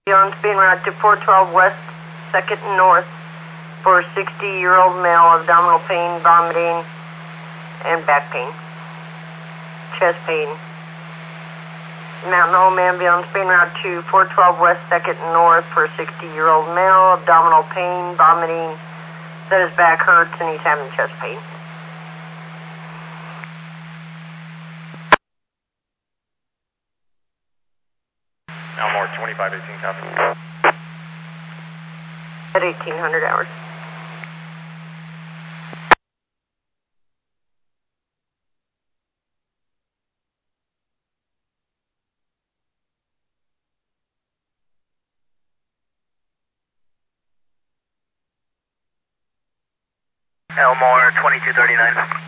On spin route to 412 West, 2nd and North for 60-year-old male, abdominal pain, vomiting, and back pain. Chest pain. Mountain Home ambulance, spin route to 412 West, 2nd and North for 60-year-old male, abdominal pain, vomiting, said his back hurts and he's having chest pain. Elmore 2518 copy. At 1800 hours. Elmore 2239.